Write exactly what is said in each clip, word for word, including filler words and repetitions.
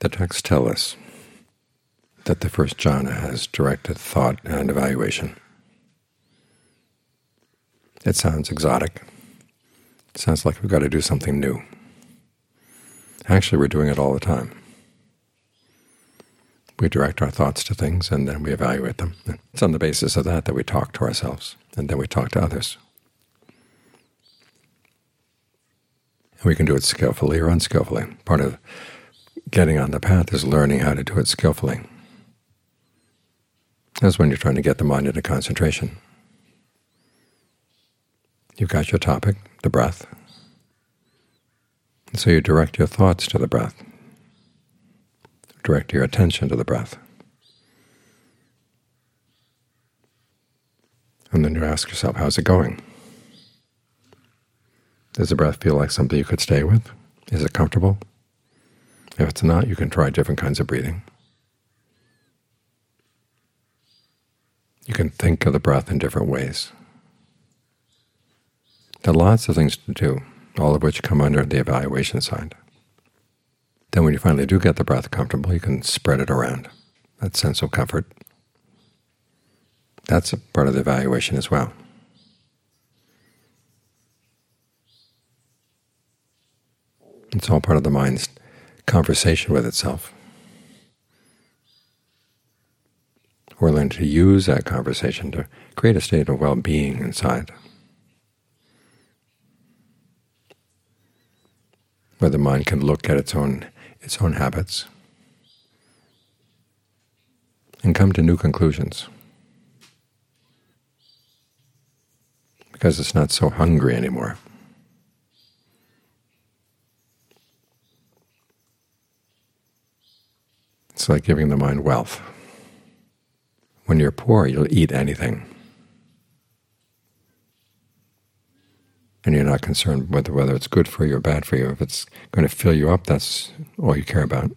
The texts tell us that the first jhana has directed thought and evaluation. It sounds exotic. It sounds like we've got to do something new. Actually, we're doing it all the time. We direct our thoughts to things, and then we evaluate them. It's on the basis of that that we talk to ourselves, and then we talk to others. And we can do it skillfully or unskillfully. Part of getting on the path is learning how to do it skillfully. That's when you're trying to get the mind into concentration. You've got your topic, the breath, and so you direct your thoughts to the breath. Direct your attention to the breath. And then you ask yourself, how's it going? Does the breath feel like something you could stay with? Is it comfortable? If it's not, you can try different kinds of breathing. You can think of the breath in different ways. There are lots of things to do, all of which come under the evaluation side. Then when you finally do get the breath comfortable, you can spread it around, that sense of comfort. That's a part of the evaluation as well. It's all part of the mind's conversation with itself. We're learning to use that conversation to create a state of well-being inside, where the mind can look at its own its own habits and come to new conclusions, because it's not so hungry anymore. It's like giving the mind wealth. When you're poor, you'll eat anything, and you're not concerned with whether it's good for you or bad for you. If it's going to fill you up, that's all you care about.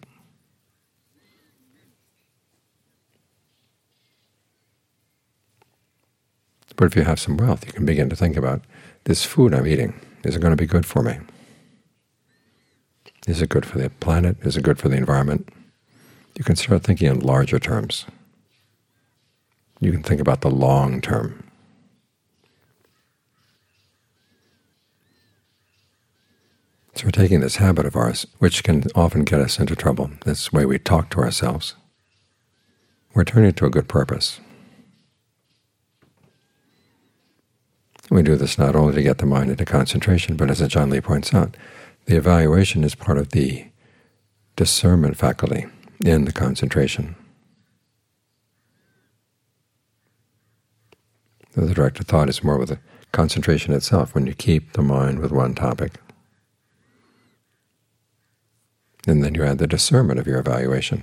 But if you have some wealth, you can begin to think about, this food I'm eating, is it going to be good for me? Is it good for the planet? Is it good for the environment? You can start thinking in larger terms. You can think about the long term. So we're taking this habit of ours, which can often get us into trouble, this way we talk to ourselves. We're turning it to a good purpose. We do this not only to get the mind into concentration, but as Ajaan Lee points out, the evaluation is part of the discernment faculty in the concentration. The directed thought is more with the concentration itself, when you keep the mind with one topic. And then you add the discernment of your evaluation.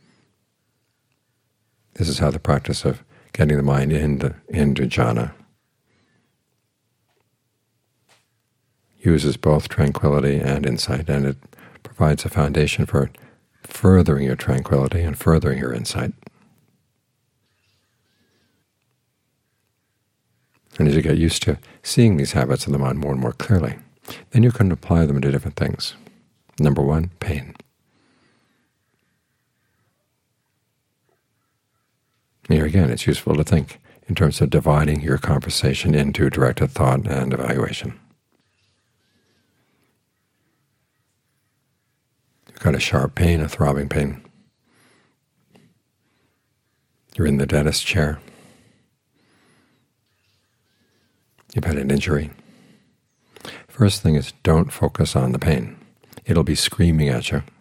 This is how the practice of getting the mind into, into jhana uses both tranquility and insight, and it provides a foundation for furthering your tranquility and furthering your insight. And as you get used to seeing these habits of the mind more and more clearly, then you can apply them to different things. Number one, pain. Here again, it's useful to think in terms of dividing your conversation into directed thought and evaluation. You've got a sharp pain, a throbbing pain. You're in the dentist chair. You've had an injury. First thing is, don't focus on the pain. It'll be screaming at you.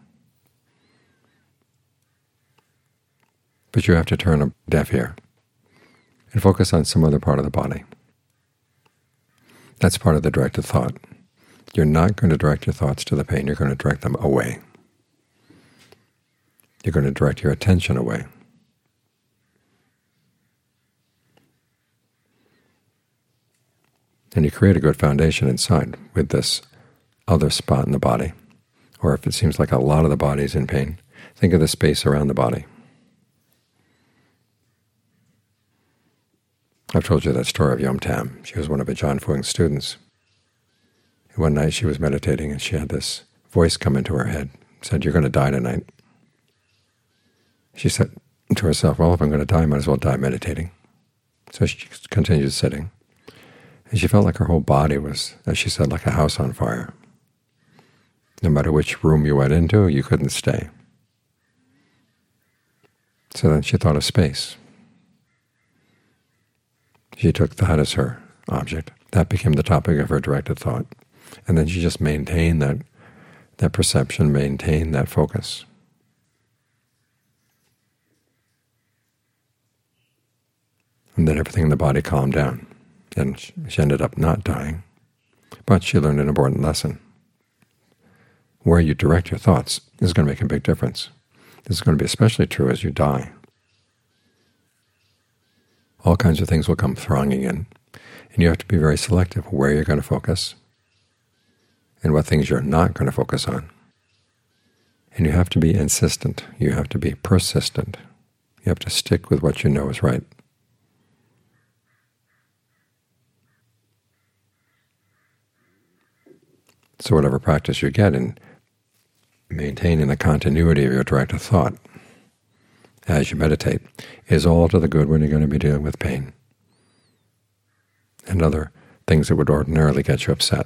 But you have to turn a deaf ear and focus on some other part of the body. That's part of the directed thought. You're not going to direct your thoughts to the pain. You're going to direct them away. You're going to direct your attention away. And you create a good foundation inside with this other spot in the body. Or if it seems like a lot of the body is in pain, think of the space around the body. I've told you that story of Yom Tam. She was one of Ajaan Fuang's students. And one night she was meditating and she had this voice come into her head, said, "You're going to die tonight." She said to herself, well, if I'm going to die, I might as well die meditating. So she continued sitting, and she felt like her whole body was, as she said, like a house on fire. No matter which room you went into, you couldn't stay. So then she thought of space. She took that as her object. That became the topic of her directed thought. And then she just maintained that, that perception, maintained that focus. And then everything in the body calmed down, and she ended up not dying. But she learned an important lesson. Where you direct your thoughts is going to make a big difference. This is going to be especially true as you die. All kinds of things will come thronging in, and you have to be very selective where you're going to focus and what things you're not going to focus on. And you have to be insistent. You have to be persistent. You have to stick with what you know is right. So whatever practice you get in maintaining the continuity of your directed thought as you meditate is all to the good when you're going to be dealing with pain and other things that would ordinarily get you upset.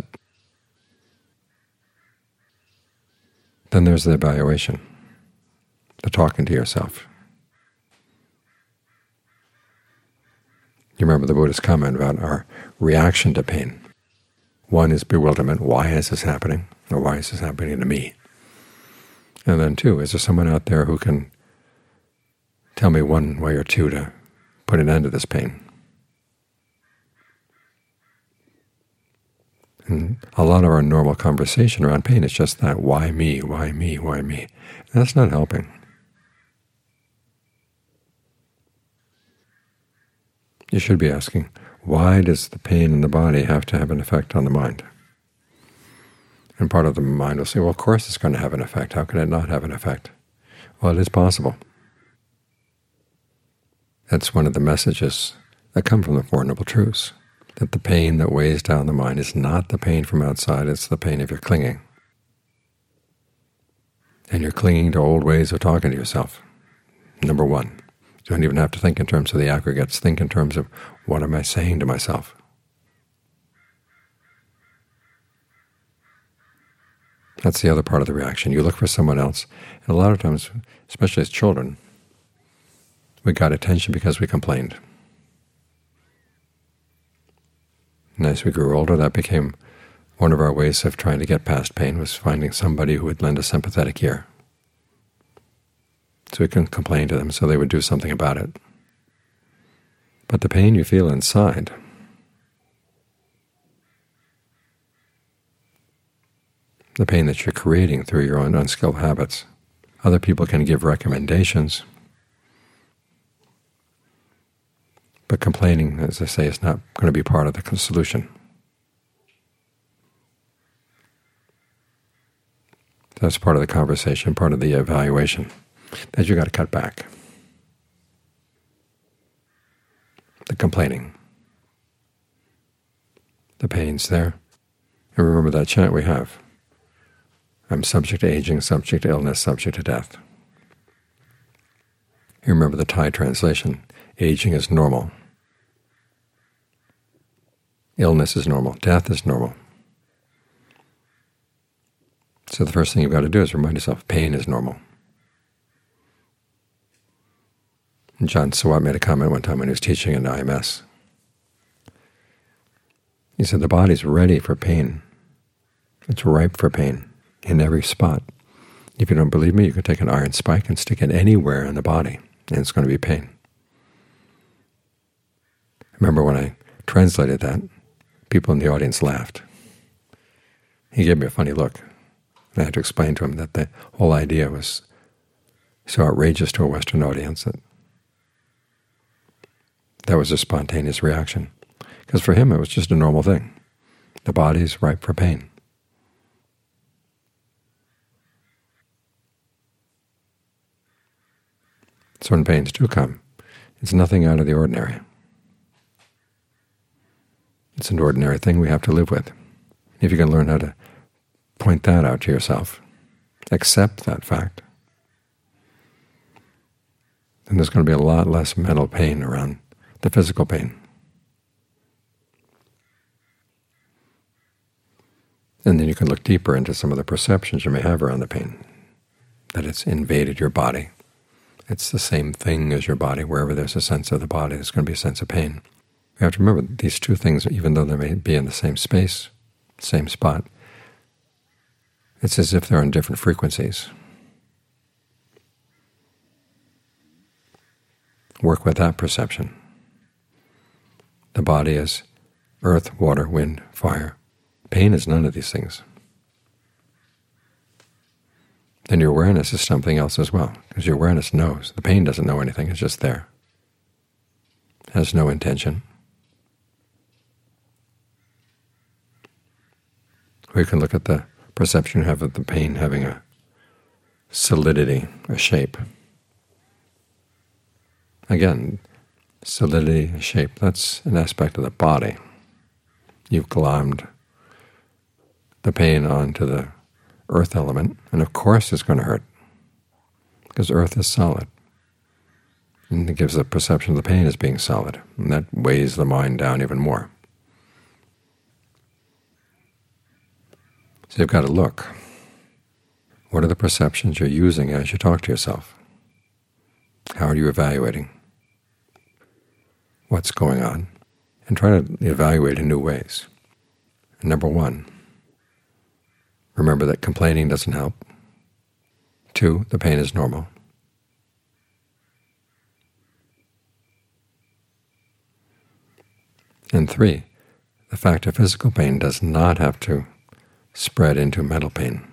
Then there's the evaluation, the talking to yourself. You remember the Buddha's comment about our reaction to pain. One is bewilderment. Why is this happening? Or why is this happening to me? And then two, is there someone out there who can tell me one way or two to put an end to this pain? And a lot of our normal conversation around pain is just that, why me, why me, why me? And that's not helping. You should be asking, why does the pain in the body have to have an effect on the mind? And part of the mind will say, well, of course it's going to have an effect. How can it not have an effect? Well, it is possible. That's one of the messages that come from the Four Noble Truths, that the pain that weighs down the mind is not the pain from outside, it's the pain of your clinging. And you're clinging to old ways of talking to yourself. Number one. You don't even have to think in terms of the aggregates. Think in terms of, what am I saying to myself? That's the other part of the reaction. You look for someone else, and a lot of times, especially as children, we got attention because we complained. And as we grew older, that became one of our ways of trying to get past pain, was finding somebody who would lend a sympathetic ear. So we can complain to them so they would do something about it. But the pain you feel inside, the pain that you're creating through your own unskilled habits, other people can give recommendations, but complaining, as I say, is not going to be part of the solution. That's part of the conversation, part of the evaluation, that you've got to cut back. The complaining, the pain's there. And remember that chant we have, I'm subject to aging, subject to illness, subject to death. You remember the Thai translation, aging is normal, illness is normal, death is normal. So the first thing you've got to do is remind yourself pain is normal. And John Sawat made a comment one time when he was teaching in I M S. He said the body's ready for pain. It's ripe for pain in every spot. If you don't believe me, you could take an iron spike and stick it anywhere in the body, and it's going to be pain. Remember when I translated that, people in the audience laughed. He gave me a funny look. And I had to explain to him that the whole idea was so outrageous to a Western audience that that was a spontaneous reaction. Because for him it was just a normal thing. The body's ripe for pain. So when pains do come, it's nothing out of the ordinary. It's an ordinary thing we have to live with. If you can learn how to point that out to yourself, accept that fact, then there's going to be a lot less mental pain around the physical pain. And then you can look deeper into some of the perceptions you may have around the pain, that it's invaded your body. It's the same thing as your body. Wherever there's a sense of the body, there's going to be a sense of pain. You have to remember these two things, even though they may be in the same space, same spot, it's as if they're on different frequencies. Work with that perception. The body is earth, water, wind, fire. Pain is none of these things. Then your awareness is something else as well, because your awareness knows. The pain doesn't know anything, it's just there. It has no intention. Or you can look at the perception you have of the pain having a solidity, a shape. Again, solidity, a shape, that's an aspect of the body. You've glommed the pain onto the earth element, and of course it's going to hurt, because earth is solid. And it gives the perception of the pain as being solid, and that weighs the mind down even more. So you've got to look. What are the perceptions you're using as you talk to yourself? How are you evaluating what's going on? And try to evaluate in new ways. And number one, remember that complaining doesn't help. Two, the pain is normal. And three, the fact of physical pain does not have to spread into mental pain.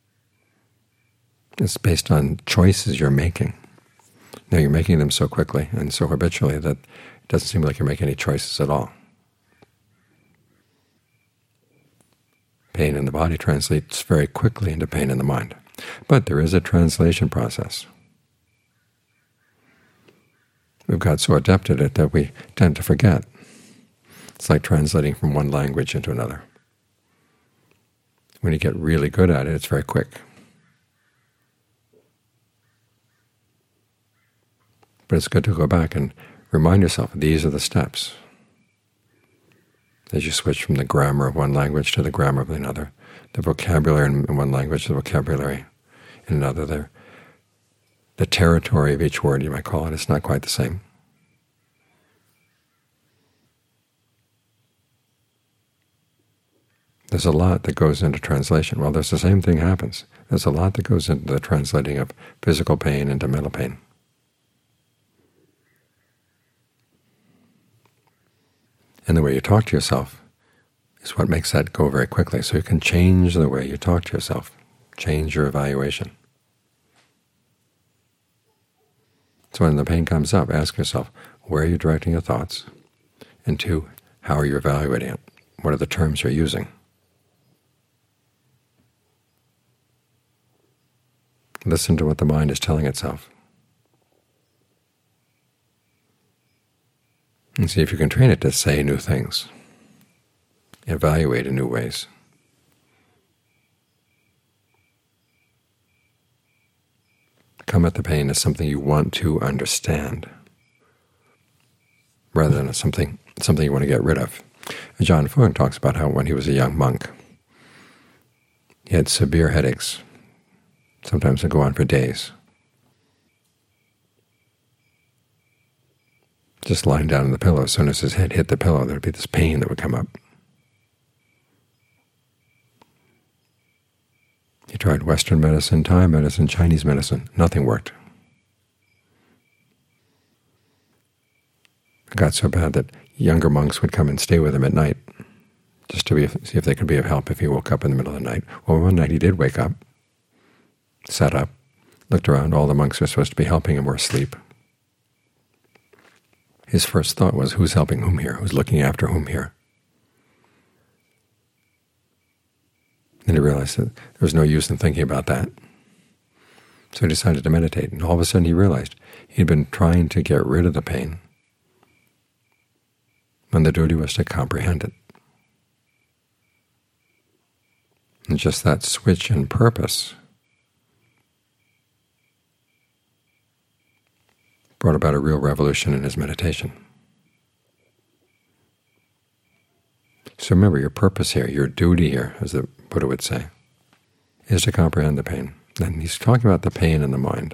It's based on choices you're making. Now you're making them so quickly and so habitually that it doesn't seem like you're making any choices at all. Pain in the body translates very quickly into pain in the mind. But there is a translation process. We've got so adept at it that we tend to forget. It's like translating from one language into another. When you get really good at it, it's very quick. But it's good to go back and remind yourself, these are the steps. As you switch from the grammar of one language to the grammar of another, the vocabulary in one language to the vocabulary in another, the, the territory of each word, you might call it, it's not quite the same. There's a lot that goes into translation. Well, there's the same thing happens. There's a lot that goes into the translating of physical pain into mental pain. And the way you talk to yourself is what makes that go very quickly. So you can change the way you talk to yourself, change your evaluation. So when the pain comes up, ask yourself, where are you directing your thoughts? And two, how are you evaluating it? What are the terms you're using? Listen to what the mind is telling itself. And see if you can train it to say new things, evaluate in new ways. Come at the pain as something you want to understand, rather than as something something you want to get rid of. Ajaan Fuang talks about how when he was a young monk, he had severe headaches. Sometimes they go on for days. Just lying down on the pillow, as soon as his head hit the pillow, there would be this pain that would come up. He tried Western medicine, Thai medicine, Chinese medicine. Nothing worked. It got so bad that younger monks would come and stay with him at night, just to be, see if they could be of help if he woke up in the middle of the night. Well, one night he did wake up, sat up, looked around. All the monks who were supposed to be helping him were asleep. His first thought was, who's helping whom here? Who's looking after whom here? Then he realized that there was no use in thinking about that. So he decided to meditate, and all of a sudden he realized he'd been trying to get rid of the pain when the duty was to comprehend it. And just that switch in purpose brought about a real revolution in his meditation. So remember, your purpose here, your duty here, as the Buddha would say, is to comprehend the pain. And he's talking about the pain in the mind.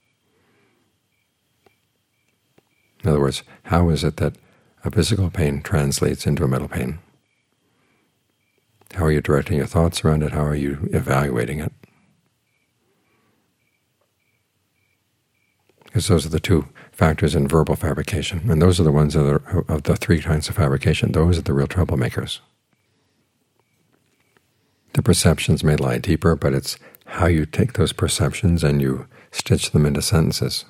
In other words, how is it that a physical pain translates into a mental pain? How are you directing your thoughts around it? How are you evaluating it? Because those are the two factors in verbal fabrication, and those are the ones that are, of the three kinds of fabrication. Those are the real troublemakers. The perceptions may lie deeper, but it's how you take those perceptions and you stitch them into sentences.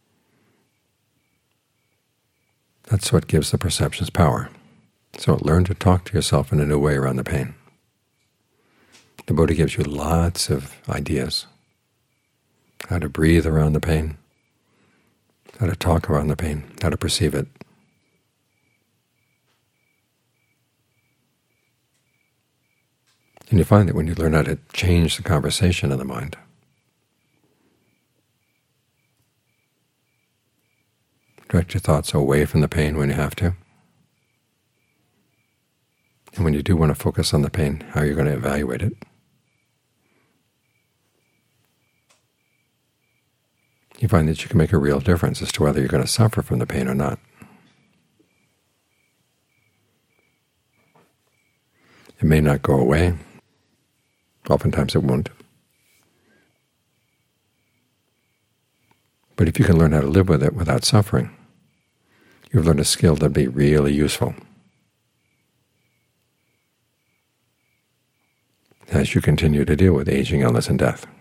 That's what gives the perceptions power. So learn to talk to yourself in a new way around the pain. The Buddha gives you lots of ideas. How to breathe around the pain, how to talk around the pain, how to perceive it. And you find that when you learn how to change the conversation in the mind, direct your thoughts away from the pain when you have to, and when you do want to focus on the pain, how you're going to evaluate it. You find that you can make a real difference as to whether you're going to suffer from the pain or not. It may not go away. Oftentimes it won't. But if you can learn how to live with it without suffering, you've learned a skill that'd be really useful as you continue to deal with aging, illness, and death.